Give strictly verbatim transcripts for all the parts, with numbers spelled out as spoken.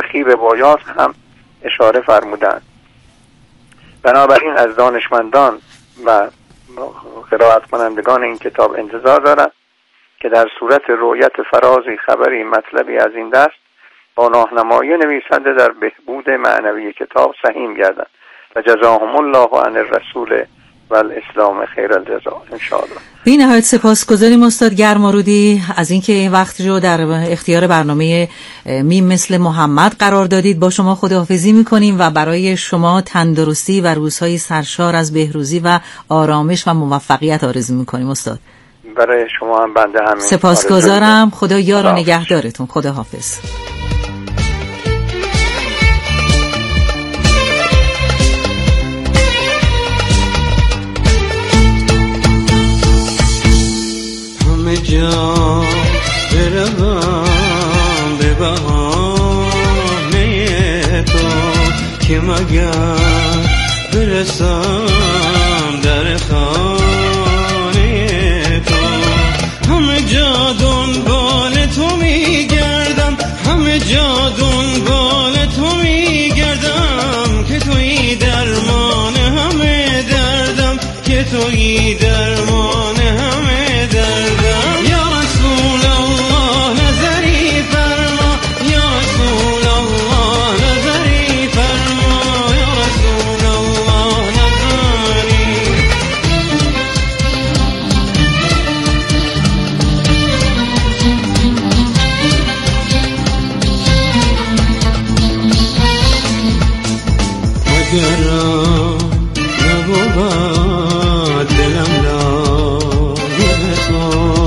برخی روایات هم اشاره فرمودند. بنابراین از دانشمندان و قرائت کنندگان این کتاب انتظار دارد که در صورت رؤیت فرازی، خبری، مطلبی از این دست با راهنمایی نویسنده در بهبود معنوی کتاب سهیم گردند و جزاهم الله عن الرسول و الاسلام خیر الجزا ان شاء الله. بی نهایت سپاسگزاریم استاد گرمارودی از اینکه این وقت رو در اختیار برنامه میم مثل محمد قرار دادید. با شما خداحافظی میکنیم و برای شما تندرستی و روزهای سرشار از بهروزی و آرامش و موفقیت آرزو میکنیم استاد. برای شما هم بنده همین. سپاسگزارم. خدا یار و نگهدارتون. خدا حافظ. همه جا بروم به بهانه تو که مگر برسم در خانه تو. همه جا دنبال تو میگردم، همه جا دنبال تو میگردم که تویی درمان همه دردم، که تویی درمان همه دردم. یا رسول الله نظری فرما، یا رسول الله نظری فرما، یا رسول الله نظری. اگرم نبود دلم لایق تو،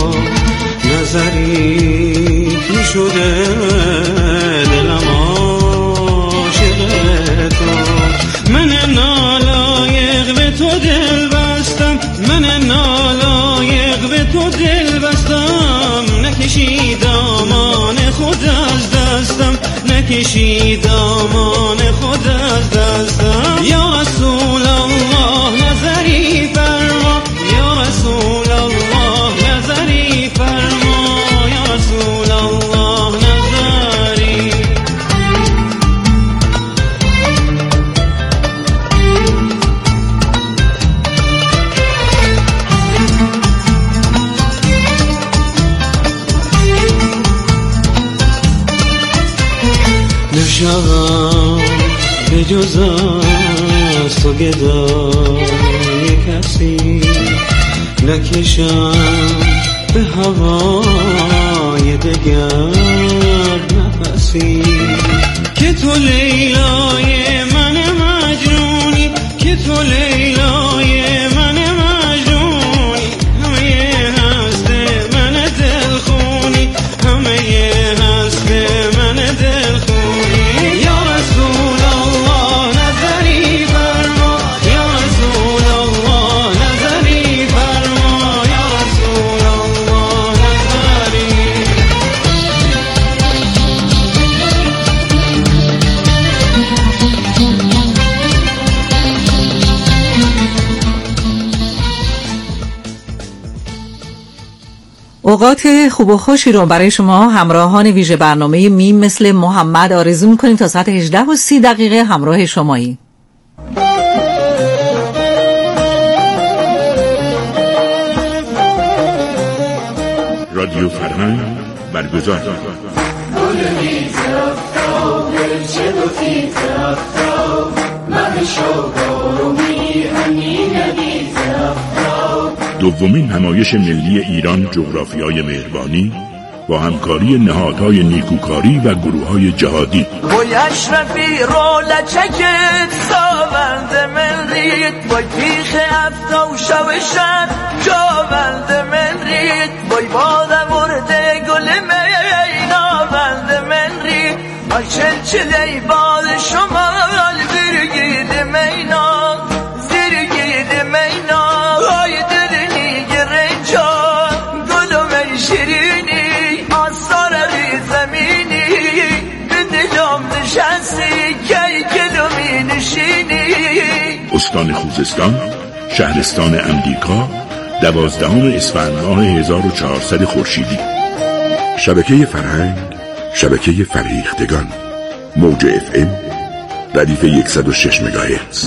نظری می شده دلم عاشق تو. من نالایق به تو دل بستم، من نالایق به تو دل بستم. نکشی دامان خود از دستم، نکشی دامان خود از دستم. یا رسول الله نظری فرما، یا رسول الله نظری فرما، یا رسول الله نظری. نشوم به جز از تو گدای کسی، نکشم به هوای دگر نفسی. که تو لیلای من مجنونی، که تو لیلای من مجنونی. همه هست من دلخونی، همه هست من دلخونی. یا رسول الله نظری فرما، یا رسول الله نظری فرما، یا رسول الله نظری. اوقات خوب و خوشی رو برای شما همراهان ویژه برنامه میم مثل محمد آرزو می‌کنیم. تا ساعت هجده و سی دقیقه همراه شمایی. رادیو فرهنگ برگزار دومین نمایش ملی ایران جغرافیای مهربانی با همکاری نهادهای نیکوکاری و گروه‌های جهادی. وای اشرفی رولچکت ساوند من رید، وای پیخ افتا و شوشن جاوند من رید، وای بادم ورده گل میناوند من رید، وای چلچلی باد شمال برگید مینا زرگید مینا. وای دلنی گرنجان گلو من شیرینی آثار بی زمینی به دلم نشستی کی گلو می نشینی. استان خوزستان، شهرستان امریکا، دوازدهم اسفند ماه هزار و چهارصد خورشیدی. شبکه فرهنگ، شبکه فرهیختگان. موج اف ام ردیف صد و شش مگاهرتز.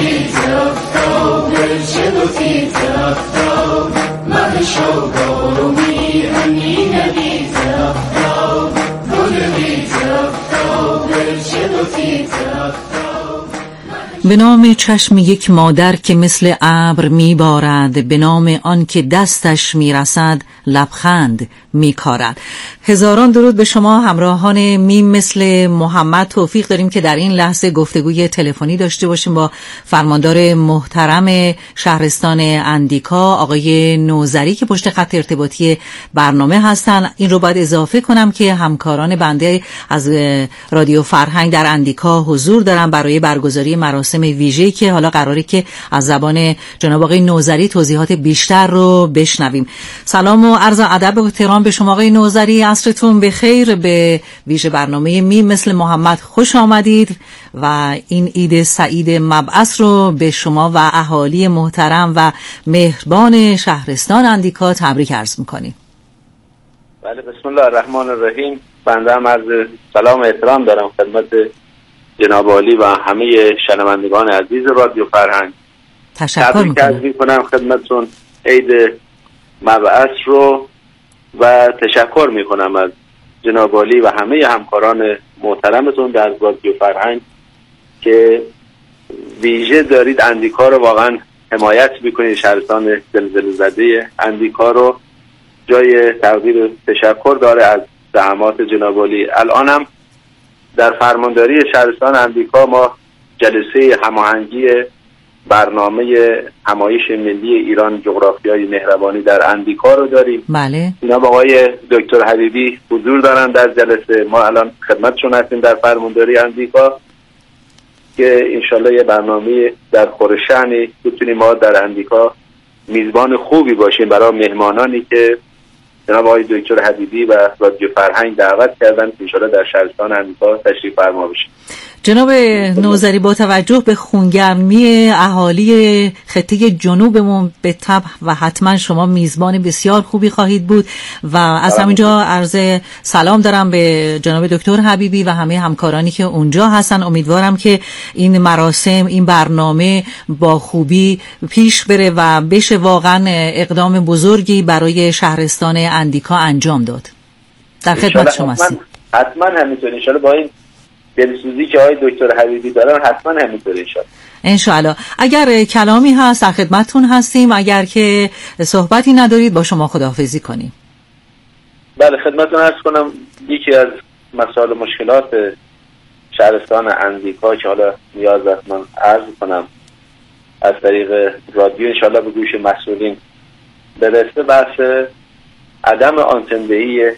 به نام چشم یک مادر که مثل ابر میبارد، به نام آن که دستش میرسد لبخند میکارد. هزاران درود به شما همراهان میم مثل محمد. توفیق داریم که در این لحظه گفتگوی تلفنی داشته باشیم با فرماندار محترم شهرستان اندیکا آقای نوذری که پشت خط ارتباطی برنامه هستن. این رو باید اضافه کنم که همکاران بنده از رادیو فرهنگ در اندیکا حضور دارن برای برگزاری مراسم ویژه‌ای که حالا قراره که از زبان جناب آقای نوذری توضیحات بیشتر رو بشنویم. سلام و عرض ادب و احترام به شما آقای نوذری، عصرتون بخیر. به ویژه برنامه میم مثل محمد خوش آمدید و این عید سعید مبعث رو به شما و اهالی محترم و مهربان شهرستان اندیکا تبریک عرض می‌کنیم. بله، بسم الله الرحمن الرحیم. بنده هم عرض سلام و احترام دارم خدمت جناب عالی و همه شنوندگان عزیز رادیو فرهنگ. تشکر میکنم میکنم خدمتتون عید مبعث رو و تشکر میکنم از جناب عالی و همه همکاران محترمتون در رادیو فرهنگ که ویژه دارید اندیکا رو واقعا حمایت میکنید. شهرستان زلزله زده اندیکا رو جای تقدیر تشکر داره از زحمات جناب عالی. الان هم در فرمانداری شهرستان اندیکا ما جلسه هماهنگی برنامه همایش ملی ایران جغرافیای مهربانی در اندیکا رو داریم. بله. جناب آقای دکتر حبیبی حضور دارن در جلسه. ما الان خدمتشون هستیم در فرمانداری اندیکا که انشالله یه برنامه در خورشهنی بتونیم ما در اندیکا میزبان خوبی باشیم برای مهمانانی که جناب آقای دکتر حبیبی و رادیو فرهنگ دعوت کردن که انشالله در شهرستان اندیکا تشریف فرما بشه. جناب نوذری، با توجه به خونگرمی اهالی خطه جنوبمون به طبع و حتما شما میزبان بسیار خوبی خواهید بود و از همینجا عرض سلام دارم به جناب دکتر حبیبی و همه همکارانی که اونجا هستن. امیدوارم که این مراسم، این برنامه با خوبی پیش بره و بشه واقعا اقدام بزرگی برای شهرستان اندیکا انجام داد. در خدمت شما هستیم. حتما همینطور انشالله با این دلسوزی که آقای دکتر حبیبی دارن حتما همینطوره انشالله. انشالله. اگر کلامی هست در خدمتتون هستیم، اگر که صحبتی ندارید با شما خداحافظی کنیم. بله، خدمتتون عرض کنم یکی از مسائل مشکلات شهرستان اندیکا که حالا نیاز است من عرض کنم از طریق رادیو انشالله به گوش مسئولین برسه، بحث عدم آنتندهی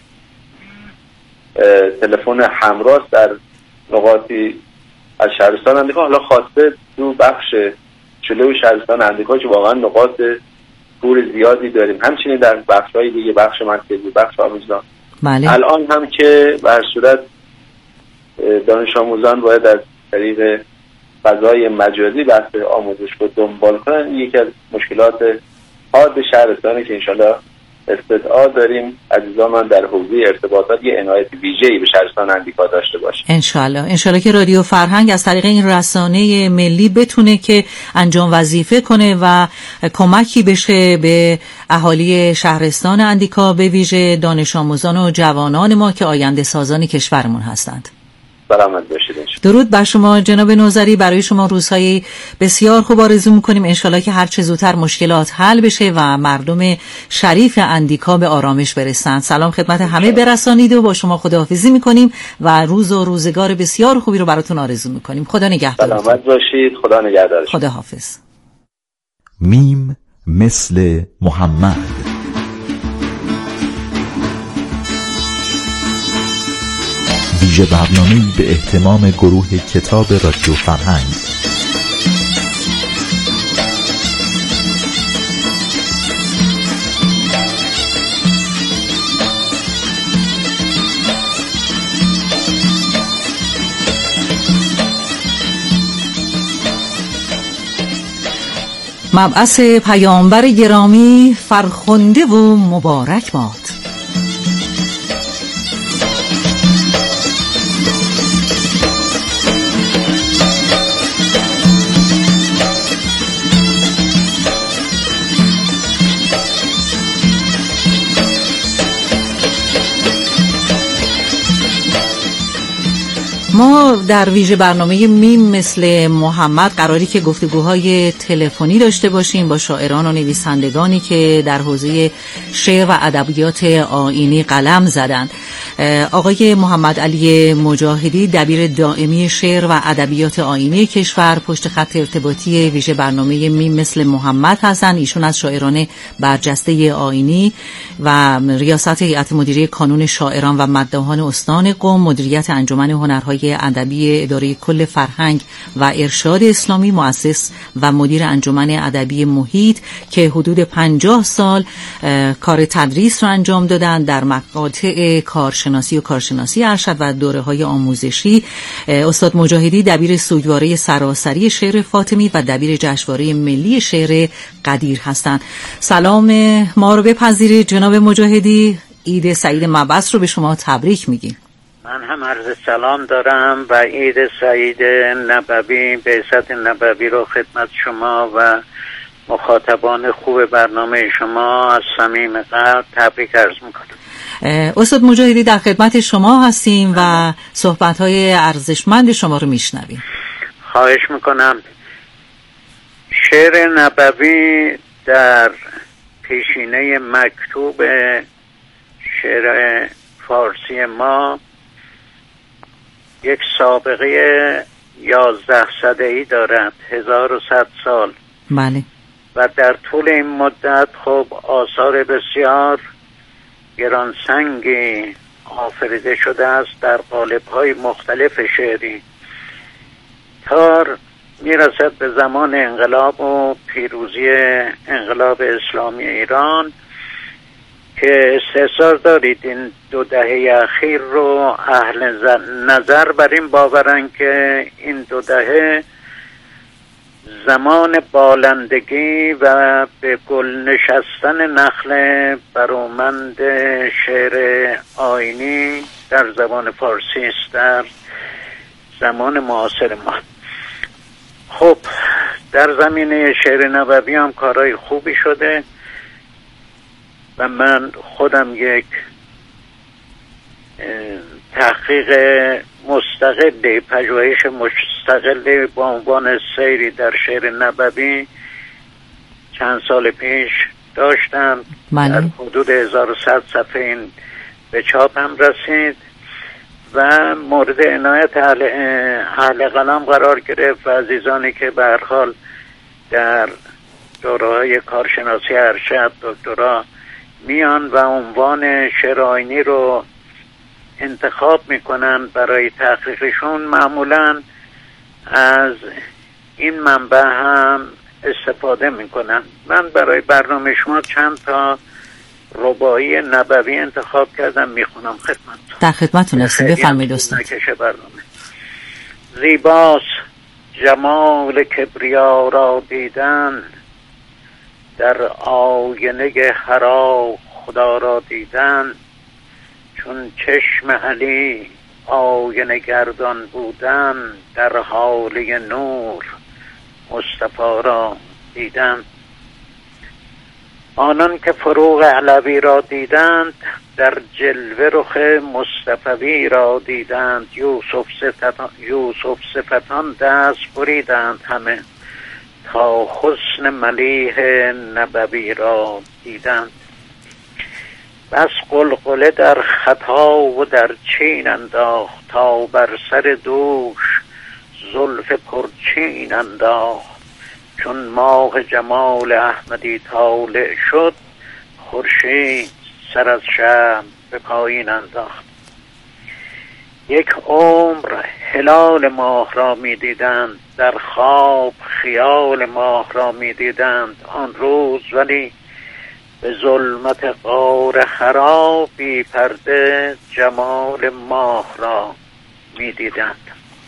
تلفن همراه در نقاطی از شهرستان اندیکا، حالا خواسته تو بخش جلوی شهرستان اندیکا که واقعا نقاط پور زیادی داریم، همچنین در بخش‌های دیگه، بخش مرکزی، بخش آموزان. بله. الان هم که به هر صورت دانش آموزان باید از طریق فضای مجازی بحث آموزش رو دنبال کنن. یکی از مشکلات حاد شهرستانه که انشالله استدعا داریم عزیزان من در حوزه ارتباطات یه عنایت ویژه‌ای به شهرستان اندیکا داشته باشه. انشالله انشالله که رادیو فرهنگ از طریق این رسانه ملی بتونه که انجام وظیفه کنه و کمکی بشه به اهالی شهرستان اندیکا، به ویژه دانش آموزان و جوانان ما که آینده سازان کشورمون هستند. سلامت باشید. درود بر شما جناب نوذری. برای شما روزهای بسیار خوب آرزو میکنیم. انشالله که هر چه زودتر مشکلات حل بشه و مردم شریف اندیکا به آرامش برسند. سلام خدمت همه برسانید و با شما خداحافظی میکنیم و روز و روزگار بسیار خوبی رو براتون آرزو میکنیم. خدا نگهدار. سلامت باشید. خدا نگهدار. خدا حافظ. میم مثل محمد. ویژه برنامه‌ای به اهتمام گروه کتاب رادیو فرهنگ. مبعث پیامبر گرامی فرخنده و مبارک باد. ما در ویژه برنامه میم مثل محمد قراری که گفتگوهای تلفنی داشته باشیم با شاعران و نویسندگانی که در حوزه شعر و ادبیات آیینی قلم زدند. آقای محمد علی مجاهدی دبیر دائمی شعر و ادبیات آیینی کشور پشت خط ارتباطی ویژه برنامه میم مثل محمد هستند. ایشون از شاعران برجسته آیینی و ریاست هیئت مدیره کانون شاعران و مداحان استان قم، مدیریت انجمن هنرهای ادبی اداره کل فرهنگ و ارشاد اسلامی، مؤسس و مدیر انجمن ادبی محیط که حدود پنجاه سال کار تدریس رو انجام دادن در مقاطع کارشناسی و کارشناسی ارشد و دوره‌های آموزشی. استاد مجاهدی دبیر سوگواره سراسری شعر فاطمی و دبیر جشنواره ملی شعر قدیر هستند. سلام ما رو بپذیرید جناب مجاهدی. عید سعید مبعث رو به شما تبریک میگیم. من هم عرض سلام دارم و عید سعید نبوی، بعثت نبوی رو خدمت شما و مخاطبان خوب برنامه شما از صمیم قلب تبریک عرض میکنم. استاد مجاهدی در خدمت شما هستیم و صحبت‌های ارزشمند شما رو میشنویم. خواهش میکنم. شعر نبوی در پیشینه مکتوب شعر فارسی ما یک سابقه یازده صده‌ای دارد، هزار و صد سال. بله. و در طول این مدت خب آثار بسیار گرانسنگی آفریده شده است در قالب‌های مختلف شعری تا میرسد به زمان انقلاب و پیروزی انقلاب اسلامی ایران که استحضار دارید این دو دهه اخیر رو اهل نظر بر این باورن که این دو دهه زمان بالندگی و به گل نشستن نخل برومند شعر آیینی در زبان فارسی است در زمان معاصر ما. خب در زمینه شعر نبوی هم کارهای خوبی شده و من خودم یک تحقیق مستقل، پژوهش مستقل با عنوان سیری در شعر نبوی چند سال پیش داشتم. در حدود هزار و صد صفحه این به چاپم رسید و مورد عنایت اهل, اهل قلم قرار گرفت و عزیزانی که به هر حال در دوره‌های کارشناسی ارشد دکترا میان و عنوان شعر آیینی رو انتخاب میکنن برای تحقیقشون، معمولا از این منبع هم استفاده میکنن. من برای برنامه شما چند تا رباعی نبوی انتخاب کردم، میخونم خدمت. در خدمتتون هستم، بفرمایید استاد. برنامه. زیباست جمال کبریا را دیدن، در آینه حرا خدا را دیدن، چون چشم علی آینه گردان بودن، در حاله نور مصطفی را دیدن. آنان که فروغ علوی را دیدند، در جلوه رخ مصطفی را دیدند. یوسف صفتان, یوسف صفتان دست بریدند همه، تا حسن ملیح نبوی را دیدند. بس قلقله در خطا و در چین انداخت، تا بر سر دوش زلف پرچین انداخت. چون ماه جمال احمدی طالع شد، خورشید سر از شمع به پایین انداخت. یک عمر هلال ماه را می دیدند، در خواب خیال ماه را می دیدند. آن روز ولی به ظلمت غار خراب بی پرده جمال ماه را می دیدند.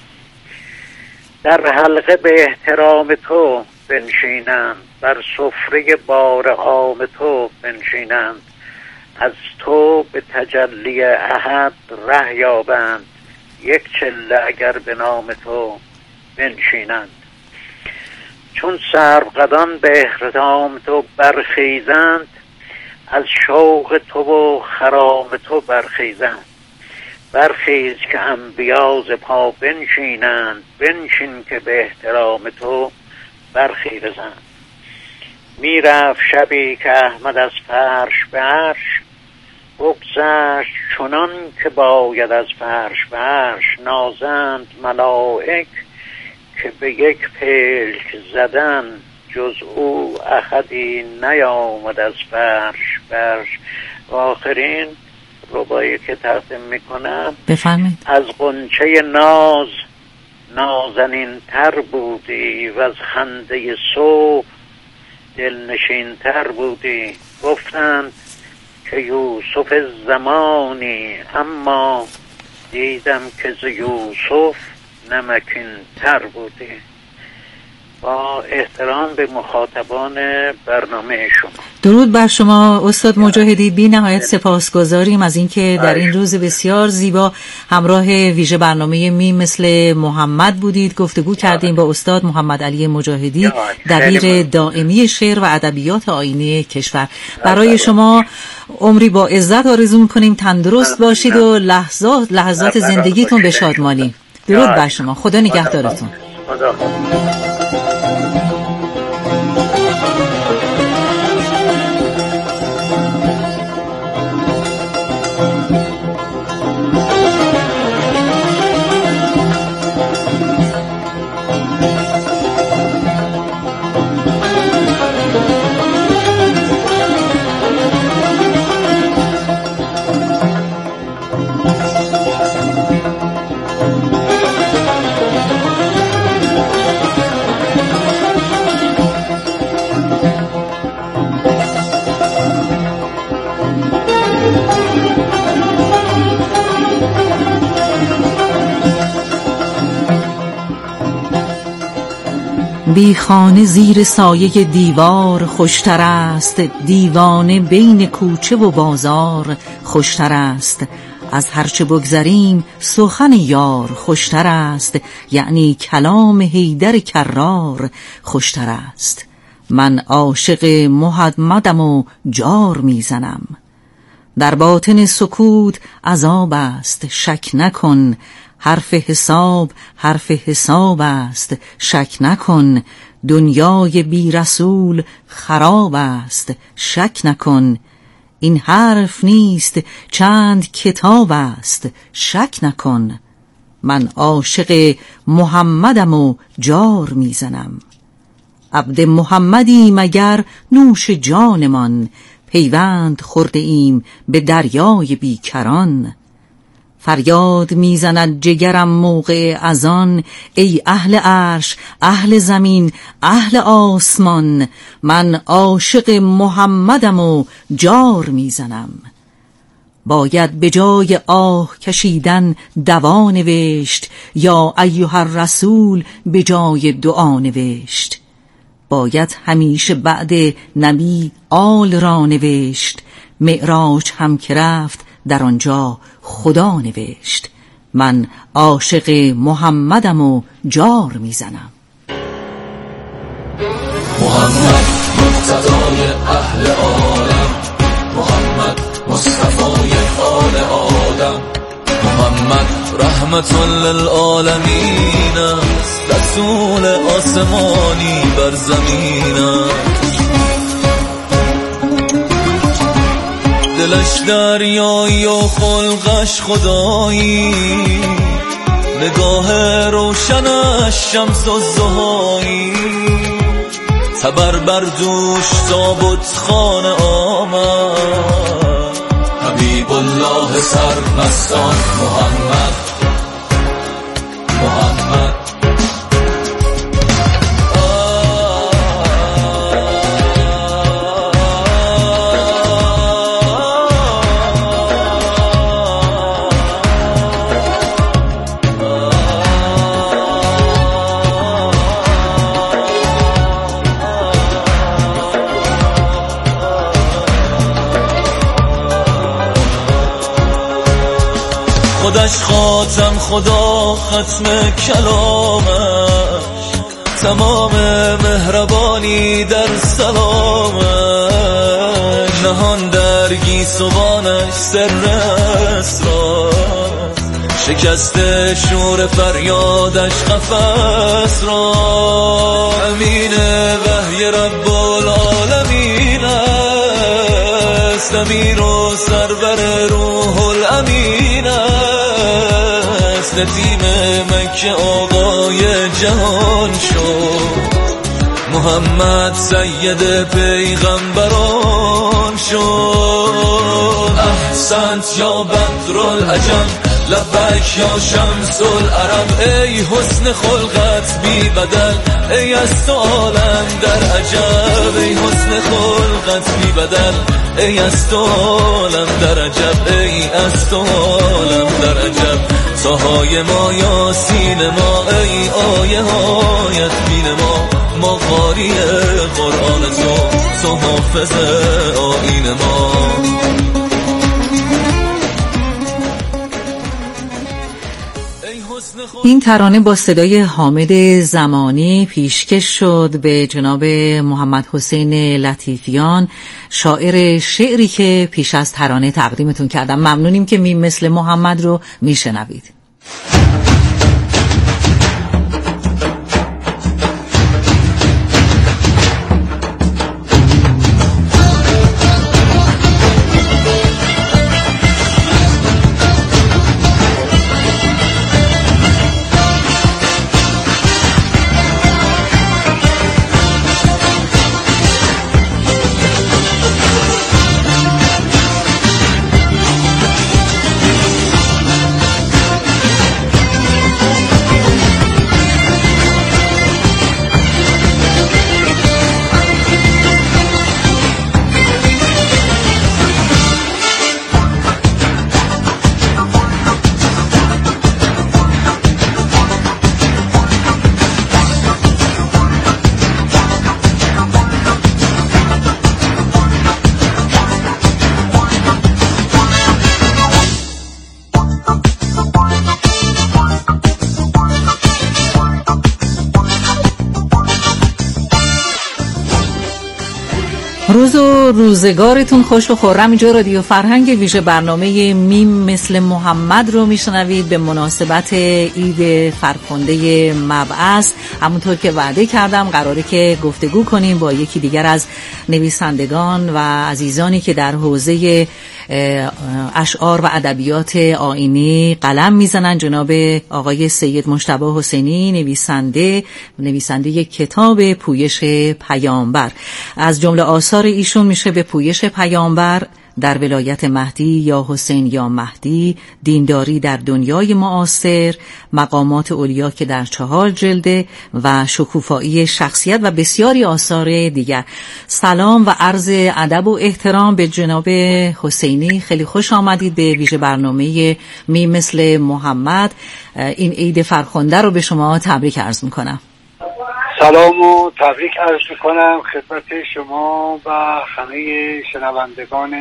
در حلقه به احترام تو بنشینند، بر سفره بار عام تو بنشینند. از تو به تجلی احد ره یابند، یک چله اگر به نام تو بنشینند. چون سروقدان به احترام تو برخیزند، از شوق تو و خرام تو برخیزند. برخیز که انبیا ز پا بنشینند، بنشین که به احترام تو برخیزند. میرفت شبی که احمد از فرش به عرش، بگذشت چنان که باید از فرش به عرش. نازند ملائک که به یک پلک زدن، جز او احدی نیامد از فرش برش. و آخرین ربایی که تقدیم میکنم، بفرمایید. از غنچه ناز نازنین تر بودی، و از خنده صبح دلنشین تر بودی. گفتند که یوسف زمانی، اما دیدم که ز یوسف نمکین تر بودی. با احترام به مخاطبان برنامه شما. درود بر شما استاد مجاهدی. بی نهایت سپاسگزاریم از اینکه در این روز بسیار زیبا همراه ویژه برنامه میم مثل محمد بودید. گفتگو کردیم با استاد محمد علی مجاهدی، دبیر دائمی شعر و ادبیات آیینی کشور. برای شما عمری با عزت آرزو می‌کنیم، تندرست باشید و لحظات لحظات زندگیتون به شادمانی. درود بر شما. خدا نگهدارتون. خدا. بی خانه زیر سایه دیوار خوشتر است، دیوانه بین کوچه و بازار خوشتر است. از هرچه بگذریم سخن یار خوشتر است، یعنی کلام حیدر کرار خوشتر است. من عاشق محمدم و جار میزنم، در باطن سکوت عذاب است شک نکن. حرف حساب حرف حساب است شک نکن. دنیای بی رسول خراب است شک نکن. این حرف نیست چند کتاب است شک نکن. من عاشق محمدم و جار میزنم، عبد محمدی مگر نوش جانمان. پیوند خورده ایم به دریای بیکران. فریاد میزند جگرم موقع اذان، ای اهل عرش اهل زمین اهل آسمان. من عاشق محمدم و جار میزنم. باید به جای آه کشیدن دوا نوشت، یا ایها الرسول به جای دعا نوشت. باید همیشه بعد نبی آل را نوشت، معراج هم که رفت در آنجا خدا نوشت. من عاشق محمدم و جار میزنم. محمد مقتدای اهل عالم، محمد مصطفای آل آدم، محمد رحمت للعالمین است، رسول آسمانی بر زمین است. دلش دریایی و خلقش خدایی، نگاه روشنش شمس الضحایی. تبر بر دوش تابوت خانه آمد، حبیب الله سرمستان محمد محمد. خودش خاتم خدا ختم کلامش، تمام مهربانی در سلامش. نهان در گیسوانش سر اسرار، شکسته شور فریادش قفس را. امین وحی رب العالمین است، امیر و سرور روح الامین است. نتیم مکه آقای جهان شد، محمد سید پیغمبران شد. احسنت یا بدرالعجم، لبک یا شمس العرب. ای حسن خلقت بی بدل، ای از تو عالم در عجب. ای حسن خلقت بی بدل، ای از تو عالم در عجب. ای از تو عالم در عجب. ساهای ما یاسین ما، ای آیه هایت بین ما. ما قاری قرآن تو، تو حافظ آیین ما. این ترانه با صدای حامد زمانی پیشکش شد به جناب محمد حسین لطیفیان، شاعر شعری که پیش از ترانه تقدیمتون کردم. ممنونیم که میم مثل محمد رو میشنوید. روز و روزگارتون خوش و خرم. اینجا رادیو فرهنگ ویژه برنامه میم مثل محمد رو میشنوید به مناسبت عید فرخنده مبعث. همونطور که وعده کردم قراره که گفتگو کنیم با یکی دیگر از نویسندگان و عزیزانی که در حوزه اشعار و ادبیات آیینی قلم میزنن. جناب آقای سید مجتبی حسینی، نویسنده نویسنده کتاب پویش پیامبر. از جمله آثار ایشون میشه به پویش پیامبر، در ولایت مهدی یا حسین یا مهدی، دینداری در دنیای معاصر، مقامات اولیا که در چهار جلده و شکوفایی شخصیت و بسیاری آثار دیگر. سلام و عرض ادب و احترام به جناب حسینی. خیلی خوش آمدید به ویژه برنامه میم مثل محمد. این عید فرخنده رو به شما تبریک عرض میکنم. سلام و تبریک عرض میکنم خدمت شما و همه شنوندگان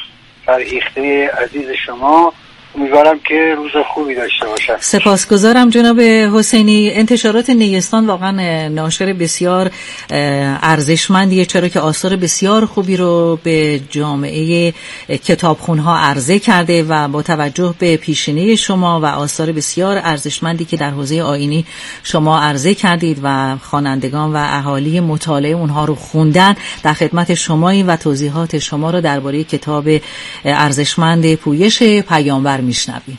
فرهیخته عزیز شما. امیدوارم که روز خوبی داشته باشم. سپاسگزارم جناب حسینی. انتشارات نیستان واقعا ناشر بسیار ارزشمندیه، چرا که آثار بسیار خوبی رو به جامعه کتابخونها عرضه کرده و با توجه به پیشینه شما و آثار بسیار ارزشمندی که در حوزه آیینی شما عرضه کردید و خوانندگان و اهالی مطالعه اونها رو خوندن، در خدمت شماییم و توضیحات شما رو درباره کتاب ارزشمند پویش پیامبر میشنویم.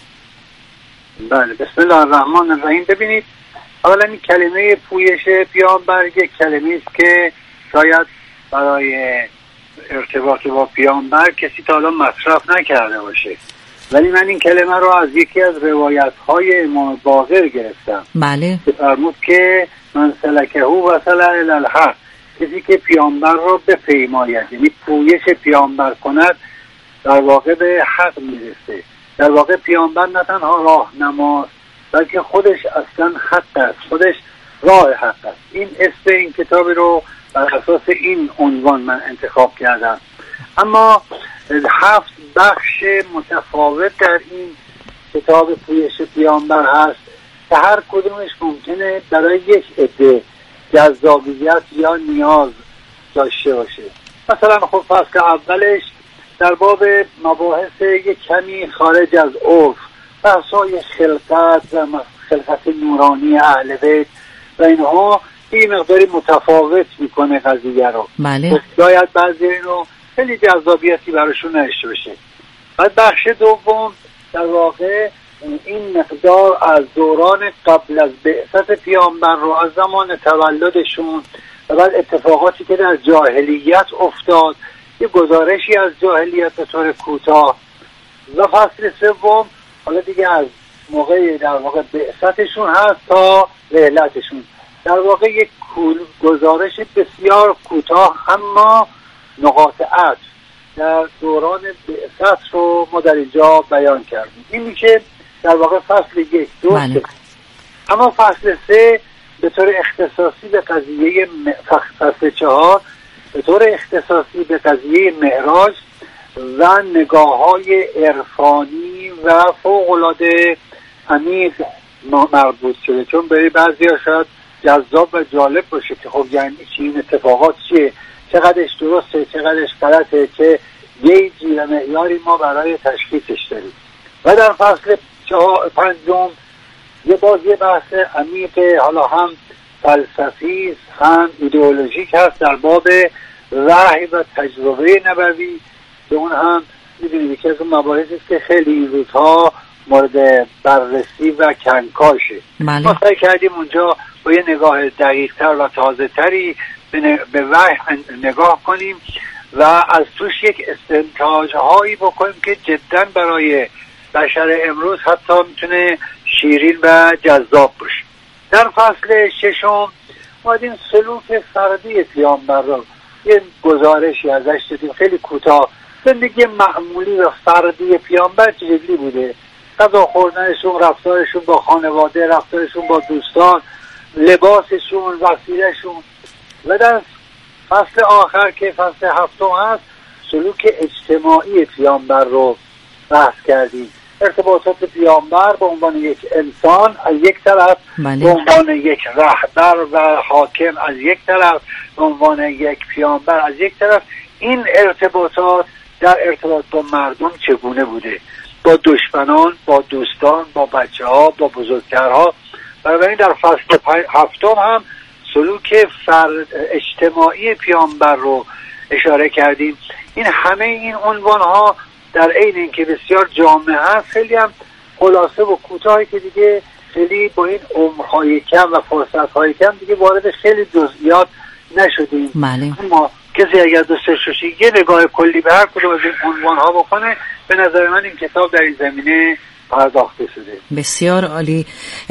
بله، بسم الله الرحمن الرحیم. ببینید، اولا این کلمه پویش پیامبر یک کلمه است که شاید برای ارتباط با پیامبر کسی تا الان مصرف نکرده باشه، ولی من این کلمه رو از یکی از روایت‌های امام باقر گرفتم. بله. که فرمود که من سلکه و سل الی الحق، کسی که پیامبر رو بپیماید، یعنی پویش پیامبر کند، در واقع به حق میرسه. در واقع پیامبر نه تنها راهنماست، بلکه خودش اصلا حق است، خودش راه حق است. این اسم این کتابی رو بر اساس این عنوان من انتخاب کردم. اما هفت بخش متفاوت در این کتاب پویش پیامبر هست که هر کدومش ممکنه برای یک عده جذابیت یا نیاز داشته باشه. مثلا خب فصل اولش در باب مباحث یک کمی خارج از عرف، بحث‌های خلقت و خلقت نورانی اهل بیت و اینها این مقداری متفاوت میکنه قضیه رو. بله. باید بعضی اینو خیلی جذابیتی براشون نشته بشه. بعد بخش دوم در واقع این مقدار از دوران قبل از بعثت پیامبر رو، از زمان تولدشون و بعد اتفاقاتی که در جاهلیت افتاد، یه گزارشی از جاهلیت به طور کوتاه، و فصل سوم حالا دیگه از موقع در واقع بعثتشون هست تا رحلتشون. در واقع یک گزارش بسیار کوتاه اما نقاط عطف در دوران بعثت رو ما در اینجا بیان کردیم. این میشه در واقع فصل یک دو بله. اما فصل سه به طور اختصاصی به قضیه م... فصل چهار به طور اختصاصی به قضیه معراج و نگاه‌های عرفانی و فوق‌العاده عمیق مربوط شده، چون برای بعضی‌ها شاید جذاب و جالب باشه که خب یعنی چی این اتفاقات چیه، چقدرش درسته، چقدرش غلطه، که گیجی و معیاری ما برای تشخیصش داریم. و در فصل پنجم یه باز یه بحث عمیق، حالا هم فلسفی هم ایدئولوژیک هست در باب وحی و تجربه نبوی، که اون هم میدونید یکی از اون مباحثی است که خیلی این روزها مورد بررسی و کنکاشه. بله. ما سعی کردیم اونجا با یه نگاه دقیق‌تر و تازه‌تری به وحی نگاه کنیم و از توش یک استنتاج هایی بکنیم که جدا برای بشر امروز حتی میتونه شیرین و جذاب باشه. در فصل ششم ما این سلوک فردی پیامبر رو یه گزارشی ازش دادیم خیلی کوتاه. زندگی معمولی و فردی پیامبر چجوری بوده، غذا خوردنشون، رفتارشون با خانواده، رفتارشون با دوستان، لباسشون، وسیلهشون. و در فصل آخر که فصل هفتم هست سلوک اجتماعی پیامبر رو بحث کردیم. ارتباطات پیامبر به عنوان یک انسان از یک طرف، بله. به عنوان یک رهبر و حاکم از یک طرف، به عنوان یک پیامبر از یک طرف، این ارتباطات در ارتباط با مردم چگونه بوده، با دشمنان، با دوستان، با بچه ها، با بزرگترها. بنابراین در فصل هفتم هم سلوک فرد اجتماعی پیامبر رو اشاره کردیم. این همه این عنوان ها در عین اینکه بسیار جامع هست، خیلی هم خلاصه و کوتاهی که دیگه خیلی با این عمرهای کم و فرصتهای کم دیگه وارد خیلی جزئیات نشدیم. بله. اما کسی اگر دوستش باشه یه نگاه کلی به هر کدوم از این عنوان ها بکنه، به نظر من این کتاب در این زمینه پرداخته شده. بسیار عالی.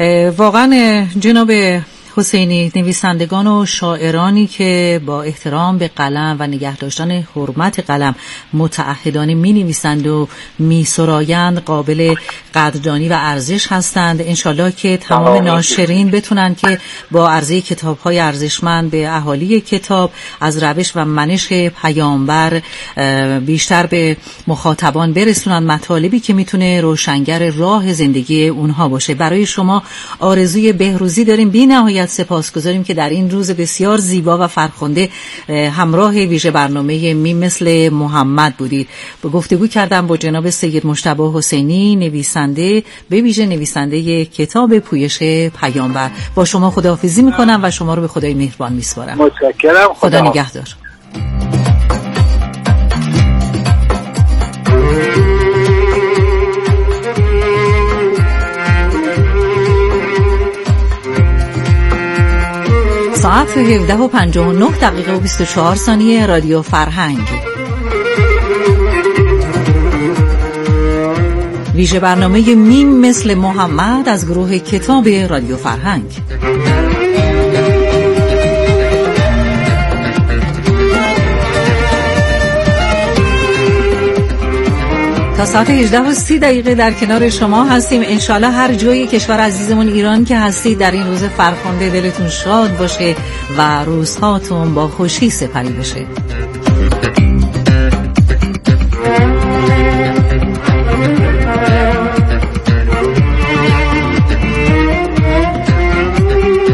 واقعا جناب حسینی، نویسندگان و شاعرانی که با احترام به قلم و نگه داشتن حرمت قلم متعهدانه می نویسند و می سرایند، قابل قدردانی و ارزش هستند. انشالله که تمام ناشرین بتونن که با عرضه کتاب های ارزشمند به اهالی کتاب از روش و منش پیامبر بیشتر به مخاطبان برسونن، مطالبی که میتونه روشنگر راه زندگی اونها باشه. برای شما آرزوی بهروزی داریم. بی نهایت سپاسگزاریم که در این روز بسیار زیبا و فرخنده همراه ویژه برنامه میم مثل محمد بودید. با گفتگو کردم با جناب سید مجتبی حسینی، نویسنده، به ویژه نویسنده کتاب پویش پیامبر. با شما خداحافظی میکنم و شما رو به خدای مهربان میسپارم. متشکرم. خدا نگهدار. ساعت هفده و پنجاه و نه دقیقه و بیست و چهار ثانیه. رادیو فرهنگ، ویژه برنامه میم مثل محمد از گروه کتاب رادیو فرهنگ. تا ساعت هجده و سی دقیقه در کنار شما هستیم. انشالله هر جای کشور عزیزمون ایران که هستید در این روز فرخنده دلتون شاد باشه و روزهاتون با خوشی سپری بشه.